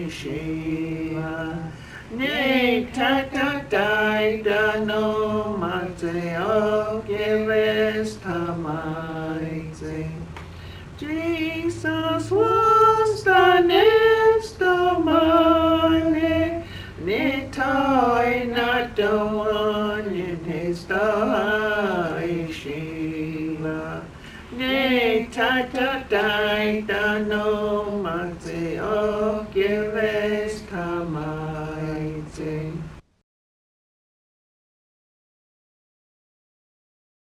Shiva. Nik tata dai da no mate o gives tamaite. Jesus was the next domine, nitoi not the one in his die Shiva. Nik tata dai da no mate o gives